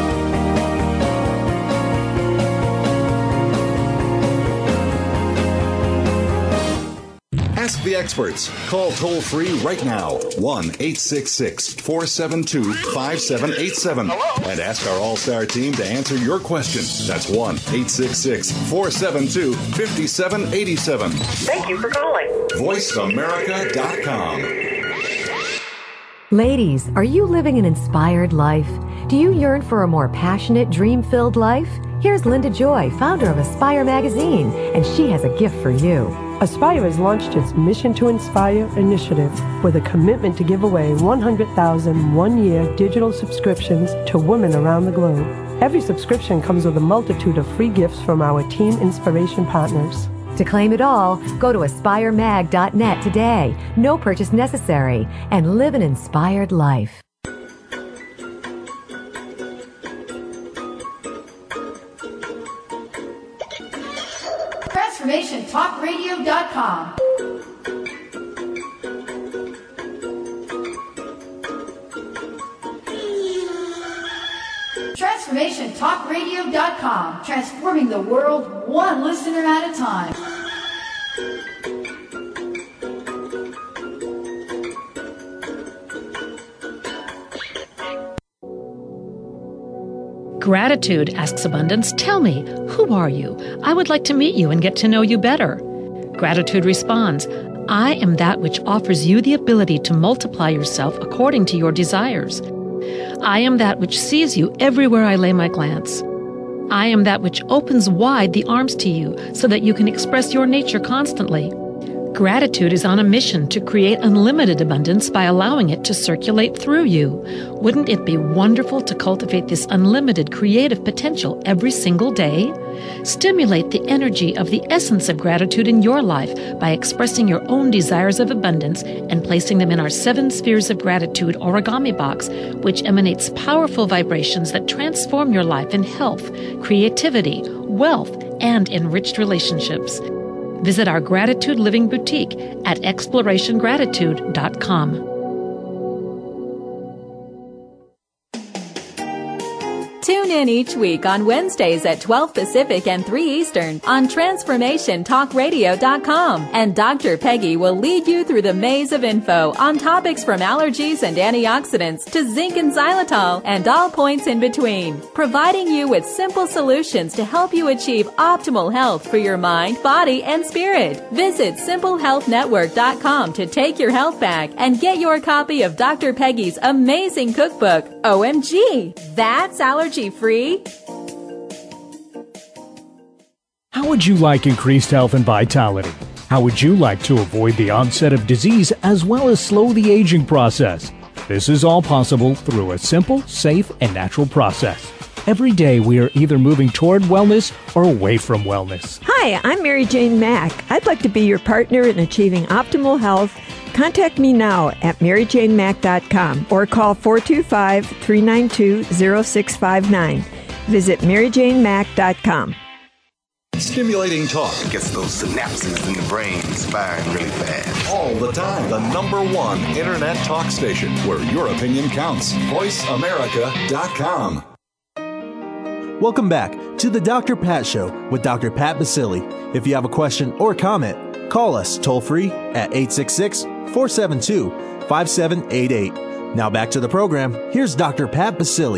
Speaker 5: Ask the experts. Call toll free right now. 1-866-472-5787. And ask our All-Star team to answer your question. That's 1-866-472-5787.
Speaker 11: Thank you for calling.
Speaker 5: VoiceAmerica.com.
Speaker 15: Ladies, are you living an inspired life? Do you yearn for a more passionate, dream-filled life? Here's Linda Joy, founder of Aspire Magazine, and she has a gift for you.
Speaker 16: Aspire has launched its Mission to Inspire initiative with a commitment to give away 100,000 one-year digital subscriptions to women around the globe. Every subscription comes with a multitude of free gifts from our team inspiration partners.
Speaker 15: To claim it all, go to aspiremag.net today. No purchase necessary, and live an inspired life.
Speaker 3: TransformationTalkRadio.com. TransformationTalkRadio.com. Transforming the world one listener at a time.
Speaker 17: Gratitude asks Abundance, tell me, who are you? I would like to meet you and get to know you better. Gratitude responds, I am that which offers you the ability to multiply yourself according to your desires. I am that which sees you everywhere I lay my glance. I am that which opens wide the arms to you so that you can express your nature constantly. Gratitude is on a mission to create unlimited abundance by allowing it to circulate through you. Wouldn't it be wonderful to cultivate this unlimited creative potential every single day? Stimulate the energy of the essence of gratitude in your life by expressing your own desires of abundance and placing them in our 7 spheres of gratitude origami box, which emanates powerful vibrations that transform your life in health, creativity, wealth, and enriched relationships. Visit our Gratitude Living Boutique at explorationgratitude.com.
Speaker 18: Tune in each week on Wednesdays at 12 Pacific and 3 Eastern on TransformationTalkRadio.com. And Dr. Peggy will lead you through the maze of info on topics from allergies and antioxidants to zinc and xylitol and all points in between, providing you with simple solutions to help you achieve optimal health for your mind, body, and spirit. Visit SimpleHealthNetwork.com to take your health back and get your copy of Dr. Peggy's amazing cookbook, OMG, That's Allergy Free?
Speaker 19: How would you like increased health and vitality? How would you like to avoid the onset of disease as well as slow the aging process? This is all possible through a simple, safe, and natural process. Every day we are either moving toward wellness or away from wellness.
Speaker 20: Hi, I'm Mary Jane Mack. I'd like to be your partner in achieving optimal health. Contact me now at maryjanemack.com or call 425-392-0659. Visit maryjanemack.com.
Speaker 5: Stimulating talk
Speaker 6: gets those synapses in the brain firing really fast.
Speaker 5: All the time. The #1 internet talk station where your opinion counts. VoiceAmerica.com.
Speaker 2: Welcome back to the Dr. Pat Show with Dr. Pat Baccili. If you have a question or comment, call us toll-free at 866-472-5788. Now back to the program. Here's Dr. Pat Baccili.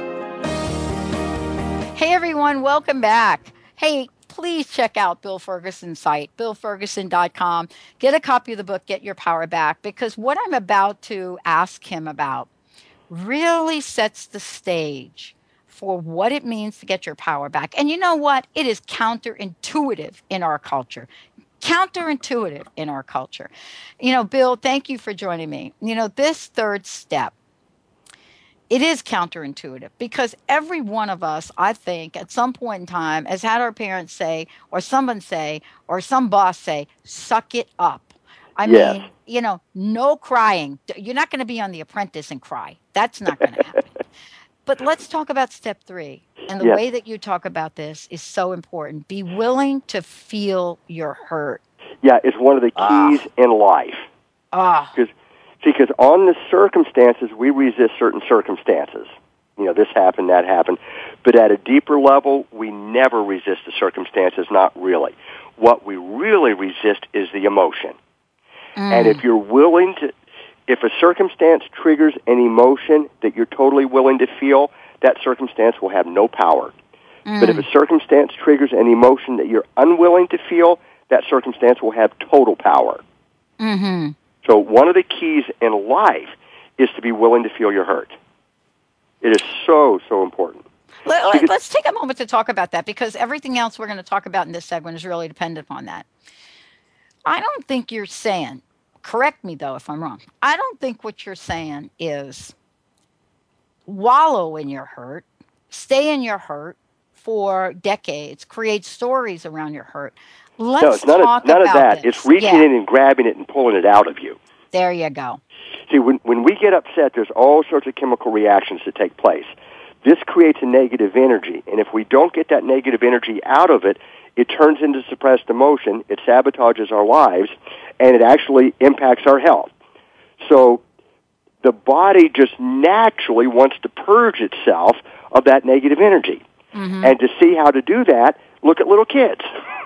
Speaker 3: Hey, everyone. Welcome back. Hey, please check out Bill Ferguson's site, billferguson.com. Get a copy of the book, Get Your Power Back, because what I'm about to ask him about really sets the stage for what it means to get your power back. And you know what? It is counterintuitive in our culture. Counterintuitive in our culture. You know, Bill, thank you for joining me. You know, this third step, It is counterintuitive because every one of us, I think, at some point in time has had our parents say, or someone say, or some boss say, suck it up. I
Speaker 4: Yes.
Speaker 3: mean, no crying. You're not going to be on The Apprentice and cry. That's not going to happen. But let's talk about step 3. And the
Speaker 4: Yes.
Speaker 3: way that you talk about this is so important. Be willing to feel your hurt.
Speaker 4: Yeah, it's one of the keys in life. Because on the circumstances, we resist certain circumstances. This happened, that happened. But at a deeper level, we never resist the circumstances, not really. What we really resist is the emotion. And if you're willing to, if a circumstance triggers an emotion that you're totally willing to feel, that circumstance will have no power. But if a circumstance triggers an emotion that you're unwilling to feel, that circumstance will have total power.
Speaker 3: Mm-hmm.
Speaker 4: So one of the keys in life is to be willing to feel your hurt. It is so, so important.
Speaker 3: Let's take a moment to talk about that, because everything else we're going to talk about in this segment is really dependent upon that. I don't think you're saying, correct me though if I'm wrong, I don't think what you're saying is wallow in your hurt, stay in your hurt for decades, create stories around your hurt. Let's
Speaker 4: none
Speaker 3: talk
Speaker 4: of
Speaker 3: about
Speaker 4: that.
Speaker 3: this.
Speaker 4: It's reaching in and grabbing it and pulling it out of you.
Speaker 3: There you go.
Speaker 4: See, when we get upset, there's all sorts of chemical reactions that take place. This creates a negative energy, and if we don't get that negative energy out of it, it turns into suppressed emotion, it sabotages our lives, and it actually impacts our health. So the body just naturally wants to purge itself of that negative energy.
Speaker 3: Mm-hmm.
Speaker 4: And to see how to do that, look at little kids.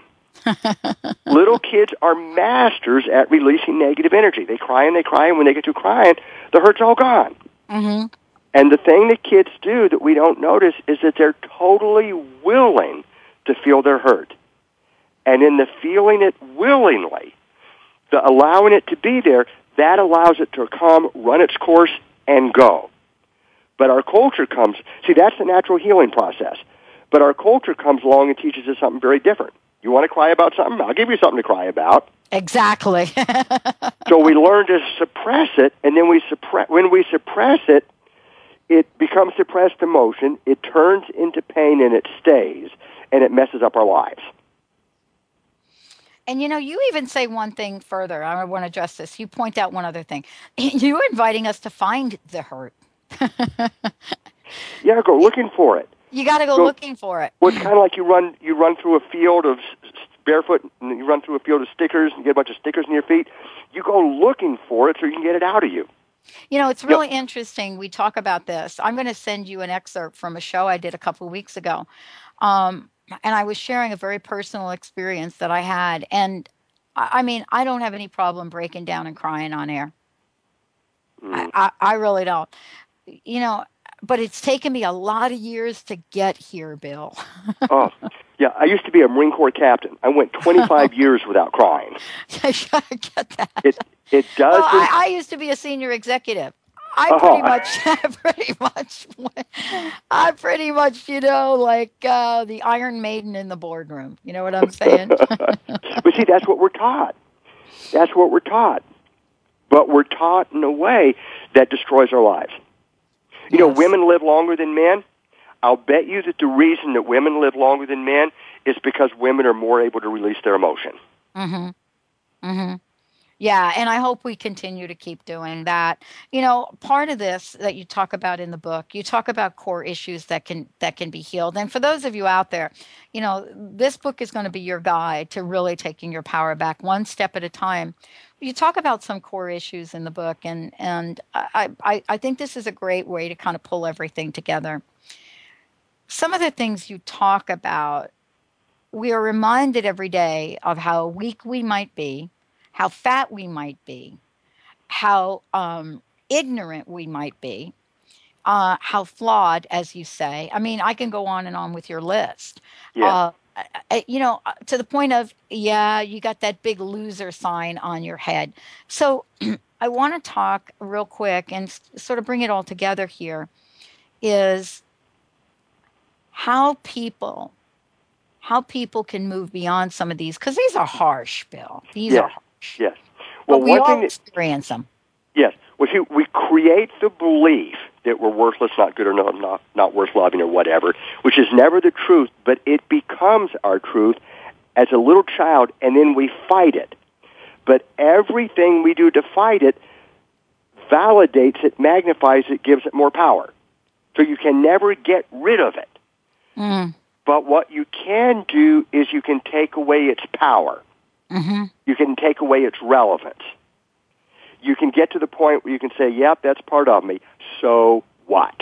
Speaker 4: Little kids are masters at releasing negative energy. They cry, and when they get to crying, the hurt's all gone.
Speaker 3: Mm-hmm.
Speaker 4: And the thing that kids do that we don't notice is that they're totally willing to feel their hurt. And in the feeling it willingly, the allowing it to be there, that allows it to come, run its course, and go. But our culture comes, that's the natural healing process. But our culture comes along and teaches us something very different. You want to cry about something? I'll give you something to cry about.
Speaker 3: Exactly.
Speaker 4: So we learn to suppress it, and then when we suppress it, it becomes suppressed emotion, it turns into pain, and it stays, and it messes up our lives.
Speaker 3: And you even say one thing further. I want to address this. You point out one other thing. You're inviting us to find the hurt.
Speaker 4: Yeah, go looking for it.
Speaker 3: You got to go looking for it.
Speaker 4: Well, it's kind of like you run through a field of barefoot, and you run through a field of stickers, and you get a bunch of stickers in your feet. You go looking for it so you can get it out of you.
Speaker 3: It's really interesting. We talk about this. I'm going to send you an excerpt from a show I did a couple of weeks ago. And I was sharing a very personal experience that I had. And I mean, I don't have any problem breaking down and crying on air. I really don't. But it's taken me a lot of years to get here, Bill.
Speaker 4: Oh, yeah. I used to be a Marine Corps captain. I went 25 years without crying.
Speaker 3: I get that.
Speaker 4: It does.
Speaker 3: Well, I used to be a senior executive. I pretty much, like the Iron Maiden in the boardroom. You know what I'm saying?
Speaker 4: But see, that's what we're taught. But we're taught in a way that destroys our lives. Women live longer than men. I'll bet you that the reason that women live longer than men is because women are more able to release their emotion.
Speaker 3: Mm-hmm. Mm-hmm. Yeah, and I hope we continue to keep doing that. Part of this that you talk about in the book, you talk about core issues that can be healed. And for those of you out there, this book is going to be your guide to really taking your power back one step at a time. You talk about some core issues in the book, and I think this is a great way to kind of pull everything together. Some of the things you talk about, we are reminded every day of how weak we might be, how fat we might be, how ignorant we might be, how flawed, as you say. I mean, I can go on and on with your list.
Speaker 4: Yeah.
Speaker 3: To the point of, you got that big loser sign on your head. So I want to talk real quick and sort of bring it all together here, is how people can move beyond some of these, because these are harsh, Bill. These are harsh.
Speaker 4: Yes. Well,
Speaker 3: but we all experience them.
Speaker 4: Yes. Well, see, we create the belief that we're worthless, not good, or not worth loving, or whatever, which is never the truth, but it becomes our truth as a little child, and then we fight it. But everything we do to fight it validates it, magnifies it, gives it more power. So you can never get rid of it.
Speaker 3: Mm.
Speaker 4: But what you can do is you can take away its power.
Speaker 3: Mm-hmm.
Speaker 4: You can take away its relevance. You can get to the point where you can say, yep, that's part of me. So what?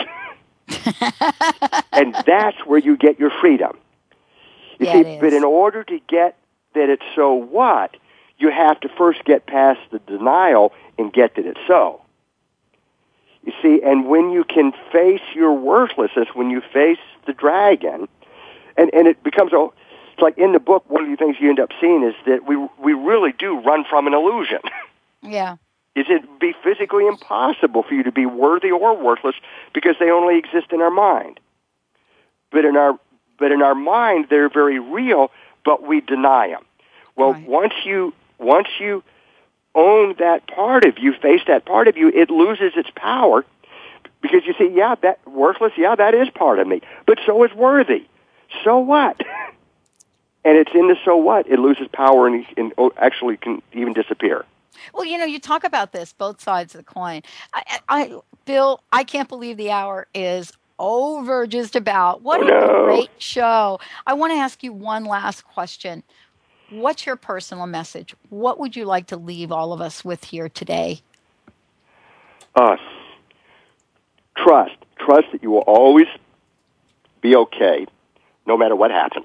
Speaker 4: And that's where you get your freedom. You see, but in order to get that it's so what, you have to first get past the denial and get that it's so. You see, and when you can face your worthlessness, when you face the dragon, and it becomes it's like in the book, one of the things you end up seeing is that we really do run from an illusion.
Speaker 3: Yeah.
Speaker 4: It'd be physically impossible for you to be worthy or worthless because they only exist in our mind. But in our mind, they're very real, but we deny them. Well,
Speaker 3: right.
Speaker 4: once you own that part of you, face that part of you, it loses its power because you see, yeah, that worthless, yeah, that is part of me, but so is worthy. So what? And it's in the so what, it loses power and actually can even disappear.
Speaker 3: Well, you talk about this, both sides of the coin. Bill, I can't believe the hour is over just about. What a great show. I want to ask you one last question. What's your personal message? What would you like to leave all of us with here today?
Speaker 4: Trust. Trust that you will always be okay, no matter what happens.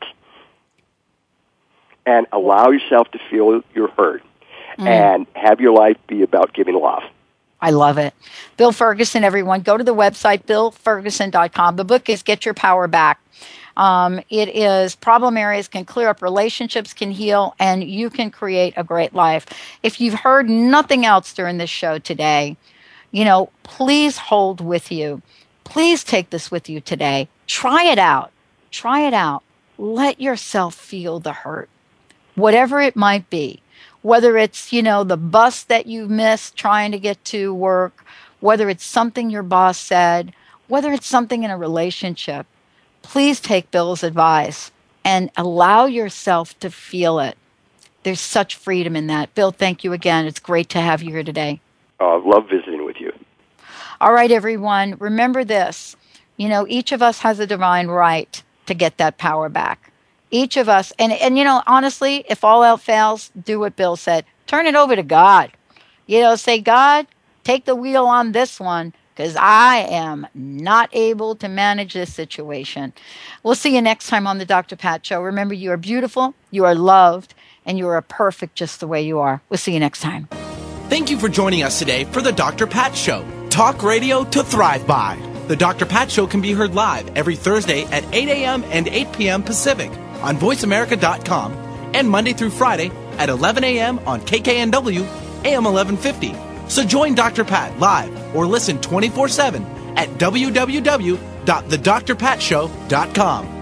Speaker 4: And allow yourself to feel your hurt. And have your life be about giving love.
Speaker 3: I love it. Bill Ferguson, everyone. Go to the website, BillFerguson.com. The book is Get Your Power Back. It is problem areas can clear up, relationships can heal, and you can create a great life. If you've heard nothing else during this show today, please hold with you. Please take this with you today. Try it out. Try it out. Let yourself feel the hurt, whatever it might be. Whether it's, the bus that you missed trying to get to work, whether it's something your boss said, whether it's something in a relationship, please take Bill's advice and allow yourself to feel it. There's such freedom in that. Bill, thank you again. It's great to have you here today.
Speaker 4: I love visiting with you.
Speaker 3: All right, everyone. Remember this. Each of us has a divine right to get that power back. Each of us, and honestly, if all else fails, do what Bill said. Turn it over to God. Say, God, take the wheel on this one because I am not able to manage this situation. We'll see you next time on the Dr. Pat Show. Remember, you are beautiful, you are loved, and you are perfect just the way you are. We'll see you next time.
Speaker 7: Thank you for joining us today for the Dr. Pat Show. Talk radio to thrive by. The Dr. Pat Show can be heard live every Thursday at 8 a.m. and 8 p.m. Pacific on VoiceAmerica.com and Monday through Friday at 11 a.m. on KKNW AM 1150. So join Dr. Pat live or listen 24/7 at www.thedrpatshow.com.